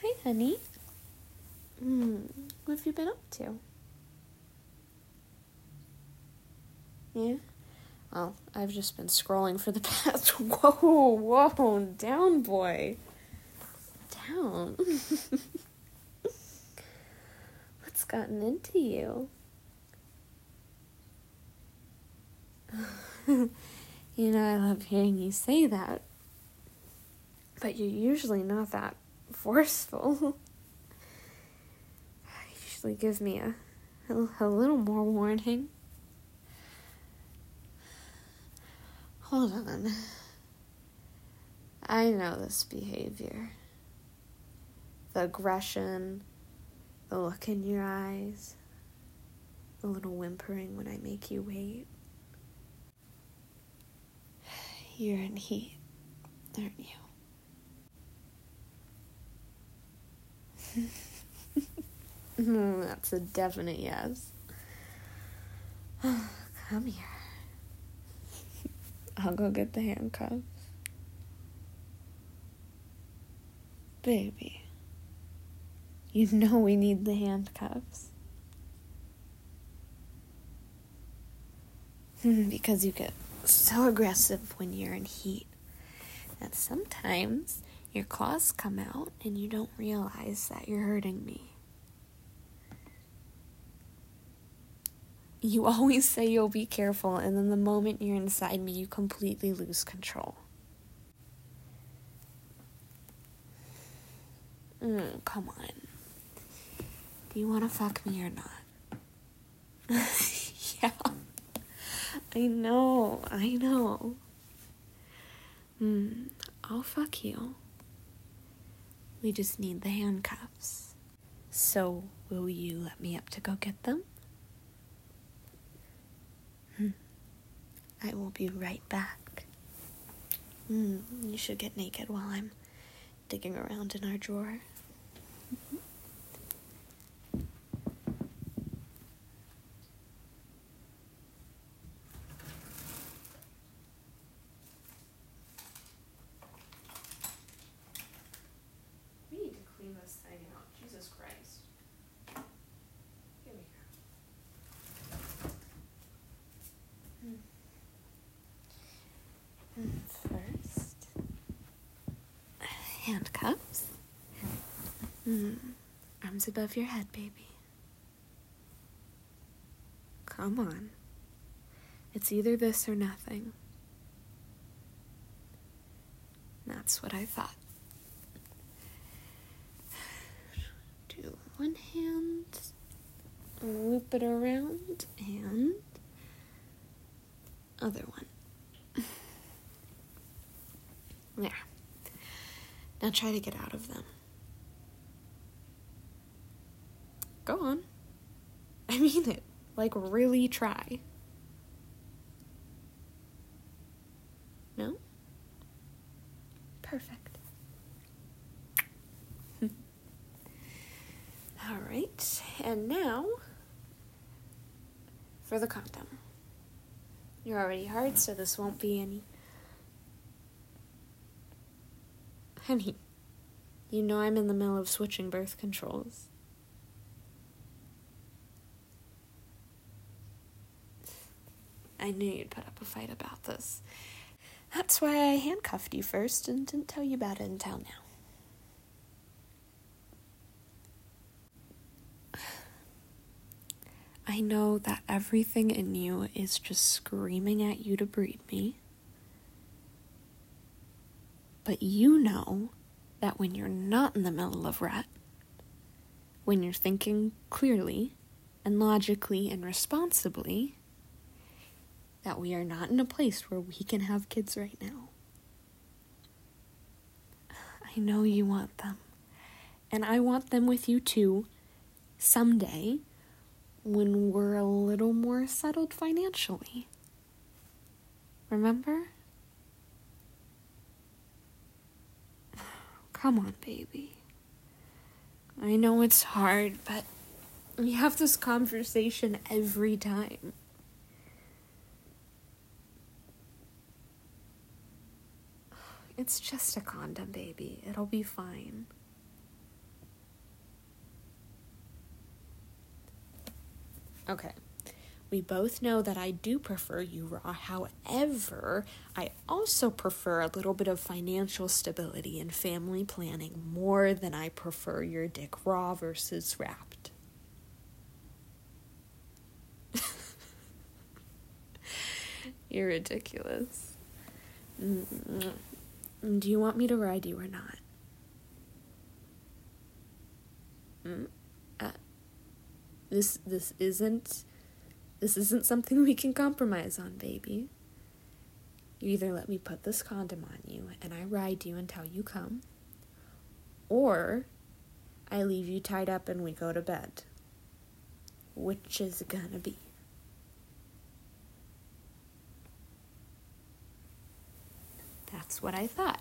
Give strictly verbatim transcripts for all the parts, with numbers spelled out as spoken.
Hi, honey. Hmm, what have you been up to? Yeah? Well, I've just been scrolling for the past... Whoa, whoa, down, boy. Down. What's gotten into you? You know, I love hearing you say that. But you're usually not that forceful. You usually give me a, a, a little more warning. Hold on. I know this behavior. The aggression, the look in your eyes, the little whimpering when I make you wait. You're in heat, aren't you? That's a definite yes. Come here. I'll go get the handcuffs. Baby, you know we need the handcuffs. Because you get so aggressive when you're in heat that sometimes your claws come out and you don't realize that you're hurting me. You always say you'll be careful, and then the moment you're inside me, you completely lose control. Mm, come on. Do you want to fuck me or not? Yeah. I know, I know. Hmm, I'll fuck you. We just need the handcuffs. So, will you let me up to go get them? Hmm. I will be right back. Hmm, you should get naked while I'm digging around in our drawer. We need to clean this thing out. Jesus Christ. Here we go. Hmm. First, handcuffs. Hmm. Arms above your head, baby. Come on. It's either this or nothing. That's what I thought. Do one hand, loop it around, and other one. There. Now try to get out of them. Go on. I mean it. Like, really try. No? Perfect. All right. And now for the condom. You're already hard, so this won't be any... Honey, you know I'm in the middle of switching birth controls. I knew you'd put up a fight about this. That's why I handcuffed you first and didn't tell you about it until now. I know that everything in you is just screaming at you to breed me. But you know that when you're not in the middle of rut, when you're thinking clearly and logically and responsibly, that we are not in a place where we can have kids right now. I know you want them. And I want them with you too, someday, when we're a little more settled financially. Remember? Come on, baby. I know it's hard, but we have this conversation every time. It's just a condom, baby. It'll be fine. Okay. We both know that I do prefer you raw. However, I also prefer a little bit of financial stability and family planning more than I prefer your dick raw versus wrapped. You're ridiculous. Mm-hmm. Do you want me to ride you or not? Mm? Uh, this this isn't this isn't something we can compromise on, baby. You either let me put this condom on you and I ride you until you come, or I leave you tied up and we go to bed. Which is it gonna be? That's what I thought.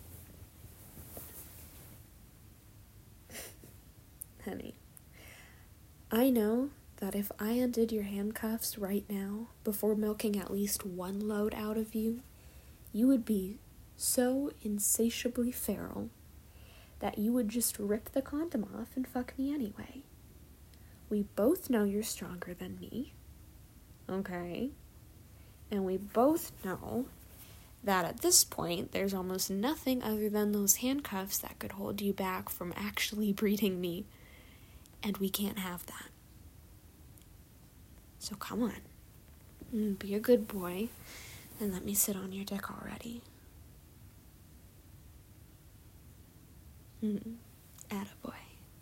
Honey, I know that if I undid your handcuffs right now, before milking at least one load out of you, you would be so insatiably feral that you would just rip the condom off and fuck me anyway. We both know you're stronger than me, okay? And we both know that at this point, there's almost nothing other than those handcuffs that could hold you back from actually breeding me. And we can't have that. So come on. Be a good boy and let me sit on your dick already. Mm. Attaboy.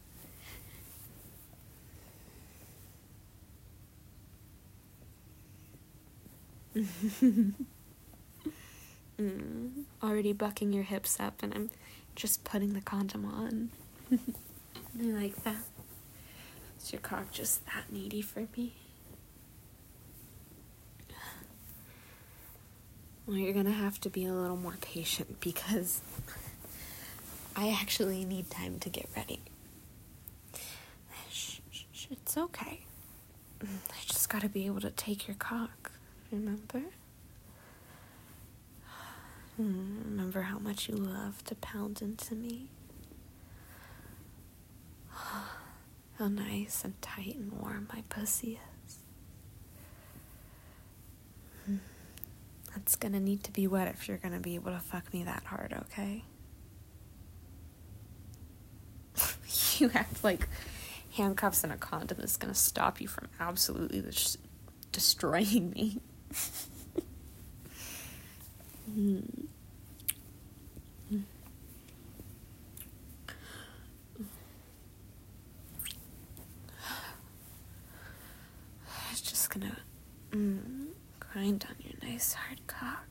mm. Already bucking your hips up and I'm just putting the condom on. You like that? Is your cock just that needy for me? Well, you're gonna have to be a little more patient because I actually need time to get ready. Shh, shh, shh, it's okay. I just gotta be able to take your cock, remember? Remember how much you love to pound into me? How nice and tight and warm my pussy is. That's gonna need to be wet if you're gonna be able to fuck me that hard, okay? You act like handcuffs and a condom is gonna stop you from absolutely just destroying me. mm. It's just gonna mm, grind on your nice hard cock.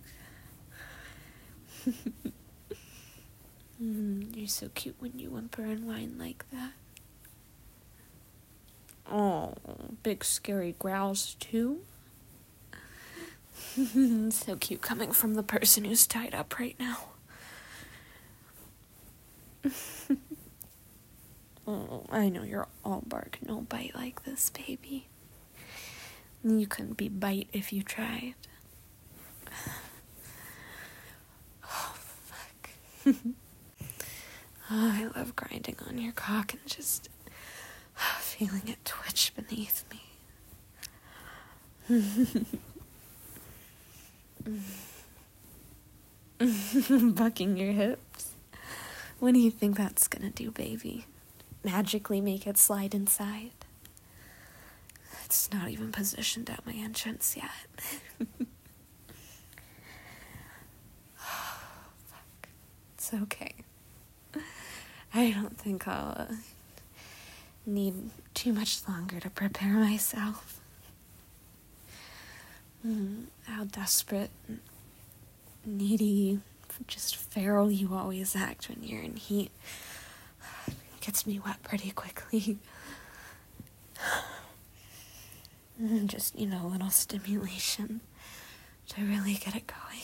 mm, you're so cute when you whimper and whine like that. Oh, big scary growls too. So cute coming from the person who's tied up right now. Oh, I know you're all bark, no bite like this, baby. You couldn't be bite if you tried. Oh, fuck. Oh, I love grinding on your cock and just feeling it twitch beneath me. Bucking your hips. What do you think that's gonna do, baby? Magically make it slide inside? It's not even positioned at my entrance yet. Oh, fuck. It's okay. I don't think I'll uh, need too much longer to prepare myself. Mm, how desperate, needy, just feral you always act when you're in heat. It gets me wet pretty quickly. Just, you know, a little stimulation to really get it going.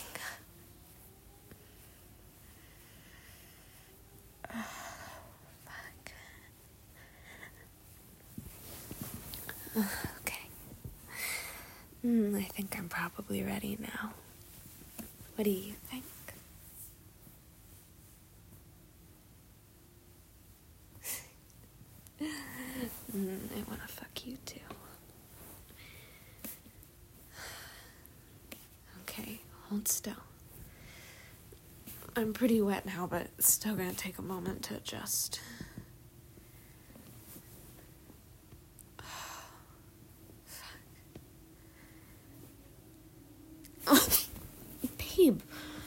Oh, fuck. Okay. Mm, I think I'm probably ready now. What do you think? mm, I want to fuck you too. hold still. I'm pretty wet now, but it's still gonna take a moment to adjust. Oh, babe.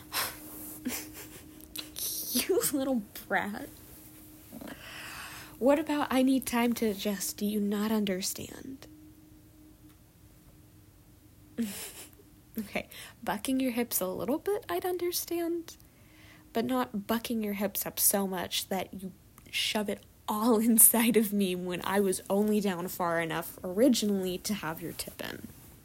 You little brat. What about I need time to adjust? Do you not understand? Okay, bucking your hips a little bit, I'd understand. But not bucking your hips up so much that you shove it all inside of me when I was only down far enough originally to have your tip in.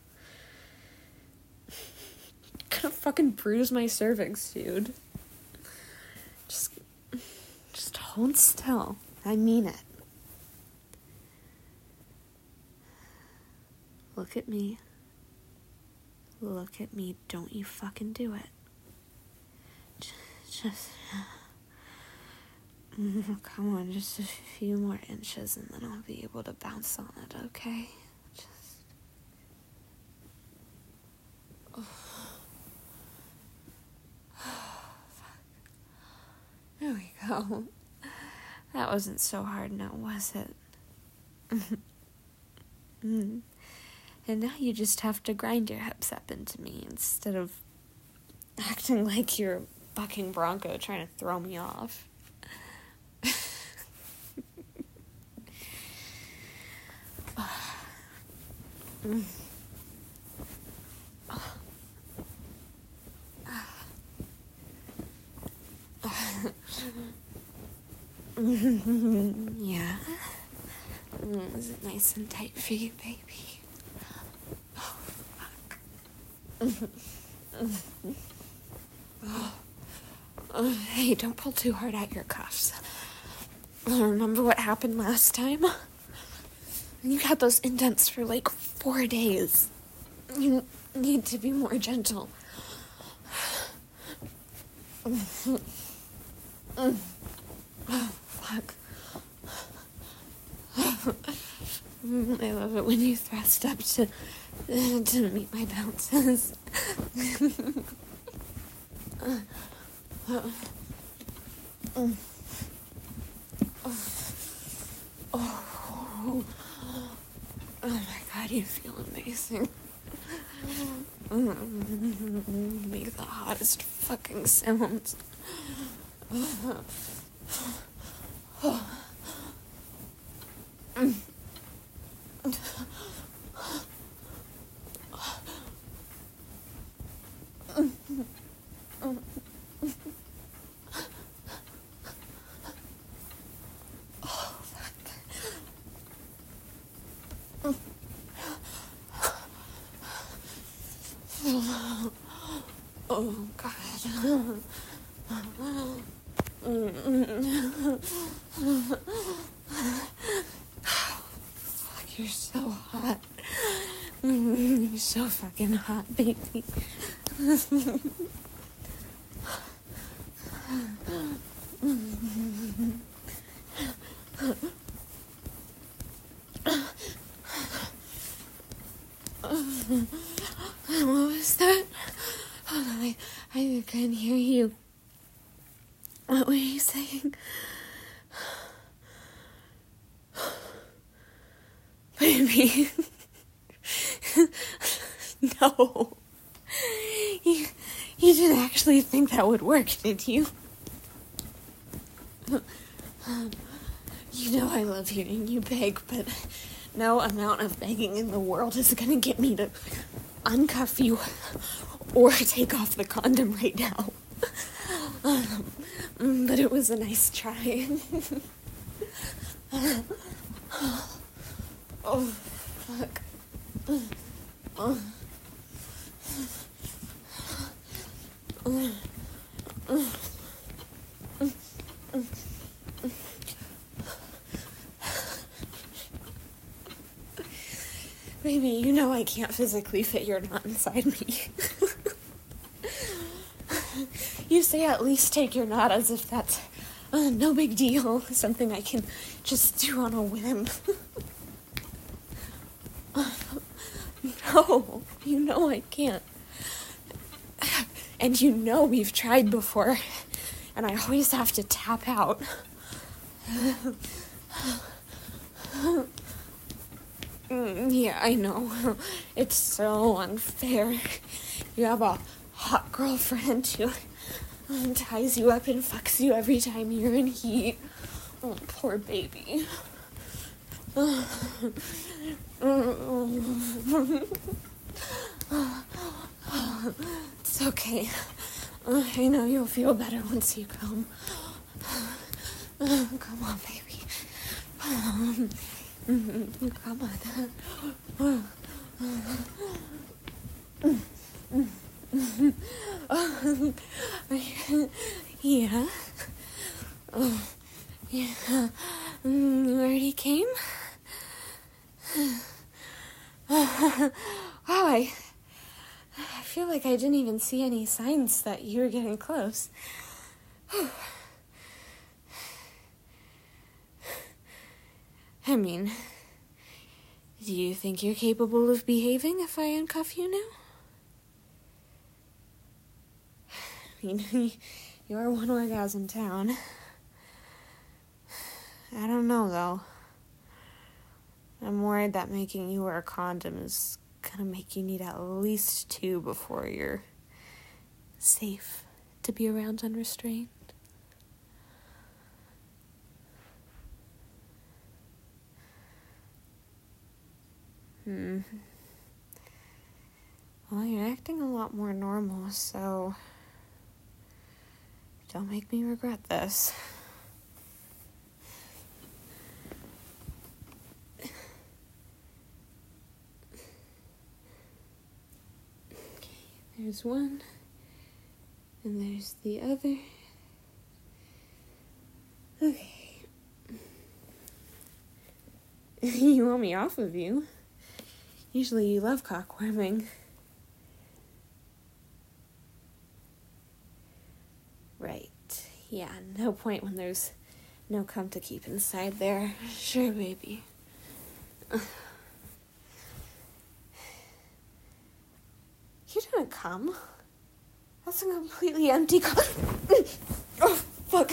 Gonna fucking bruise my cervix, dude. Just, just hold still. I mean it. Look at me. Look at me. Don't you fucking do it. Just, come on, just a few more inches and then I'll be able to bounce on it, okay? Just, oh. There we go. That wasn't so hard now, was it? mm. And now you just have to grind your hips up into me instead of acting like you're a bucking bronco trying to throw me off. mm. Yeah. Mm, is it nice and tight for you, baby? Oh, fuck. oh. Uh, hey, don't pull too hard at your cuffs. Remember what happened last time? You had those indents for like four days. You need to be more gentle. Mm. Oh, fuck. I love it when you thrust up to to meet my bounces. uh, uh, mm. oh. Oh. Oh my god, you feel amazing. Make the hottest fucking sounds. Oh god. Fuck, you're so hot. You're so fucking hot, baby. What was that? Hold on, I, I can't hear you. What were you saying? Baby. No. You, you didn't actually think that would work, did you? You know I love hearing you beg, but no amount of begging in the world is gonna get me to uncuff you or take off the condom right now. Um, but it was a nice try. Oh, fuck. Oh. Baby, you know I can't physically fit your knot inside me. You say at least take your knot as if that's uh, no big deal, something I can just do on a whim. No, you know I can't. And you know we've tried before, and I always have to tap out. Yeah, I know. It's so unfair. You have a hot girlfriend who ties you up and fucks you every time you're in heat. Oh, poor baby. It's okay. I know you'll feel better once you come. Come on, baby. Come on. Yeah. Oh, yeah. You already came? Wow, I, I feel like I didn't even see any signs that you were getting close. I mean, do you think you're capable of behaving if I uncuff you now? I mean, you're one orgasm down. I don't know, though. I'm worried that making you wear a condom is gonna make you need at least two before you're safe to be around unrestrained. Hmm. Well, you're acting a lot more normal, so don't make me regret this. There's one, and there's the other. Okay. You want me off of you? Usually you love cockworming. Right. Yeah, no point when there's no cum to keep inside there. Sure, baby. You didn't come. That's a completely empty cup. Oh, fuck.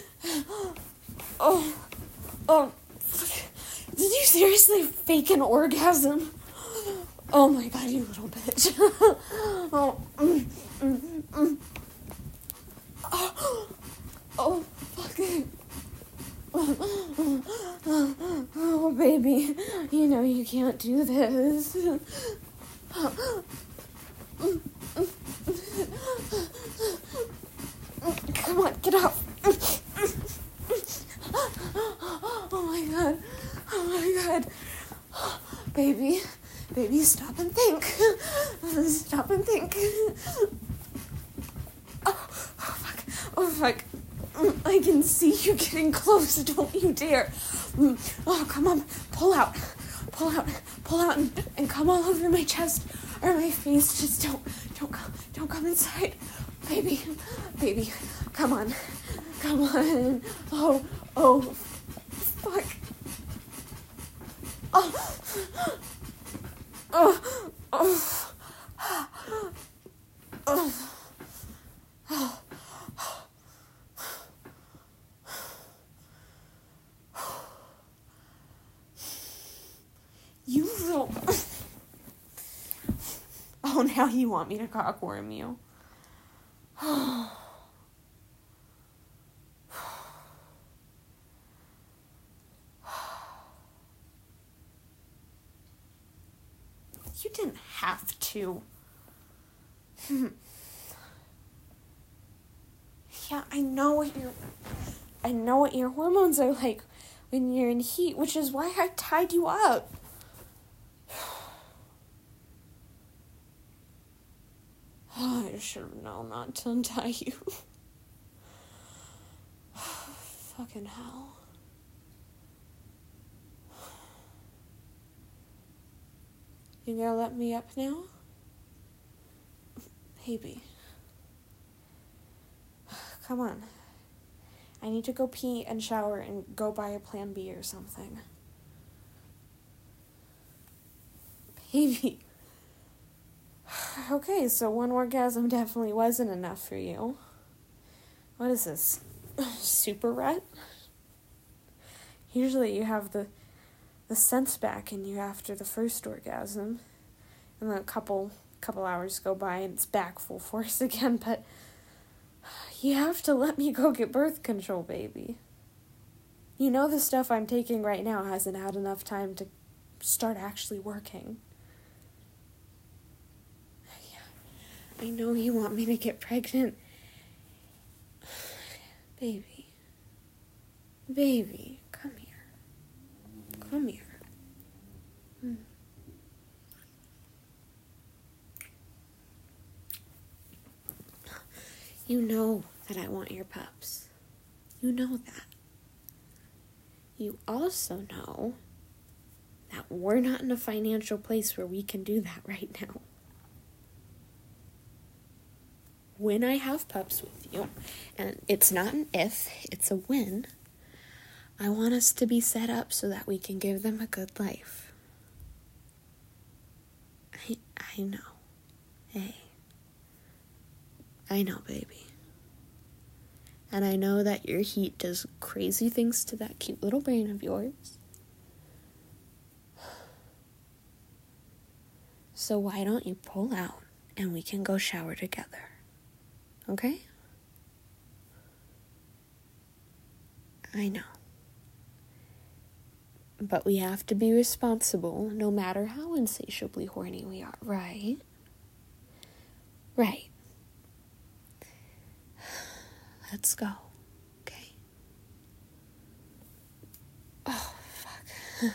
Oh, oh. Did you seriously fake an orgasm? Oh my god, you little bitch. Oh, mm, mm, mm. Oh, oh, fuck. Oh, baby. You know you can't do this. Come on, get up. Oh my god. Oh my god. Baby. Baby, stop and think. Stop and think. Oh, oh fuck. Oh fuck. I can see you getting close. Don't you dare. Oh, come on. Pull out. Pull out. Pull out and, and come all over my chest or my face. Just don't, don't, don't come inside. Baby, baby, come on. Come on. Oh, oh, fuck. Oh, oh, oh, oh, oh. You little... Oh, now you want me to cockworm you. You didn't have to. Yeah, I know what your... I know what your hormones are like when you're in heat, which is why I tied you up. Oh, I should have known not to untie you. Fucking hell. You gonna let me up now? Baby. Come on. I need to go pee and shower and go buy a Plan B or something. Baby. Okay, so one orgasm definitely wasn't enough for you. What is this? Super rut? Usually you have the the sense back in you after the first orgasm. And then a couple couple hours go by and it's back full force again, but you have to let me go get birth control, baby. You know the stuff I'm taking right now hasn't had enough time to start actually working. Yeah, I know you want me to get pregnant. Baby. Baby, come here. Come here. Hmm. You know that I want your pups. You know that. You also know that we're not in a financial place where we can do that right now. When I have pups with you, and it's not an if, it's a when, I want us to be set up so that we can give them a good life. I, I know. Hey. I know, baby. And I know that your heat does crazy things to that cute little brain of yours. So why don't you pull out and we can go shower together? Okay? I know. But we have to be responsible no matter how insatiably horny we are, right? Right. Let's go. Okay? Oh, fuck.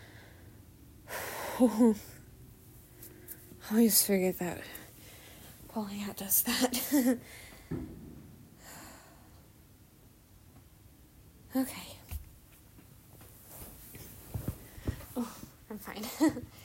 I always forget that pulling out does that. Okay. Oh, I'm fine.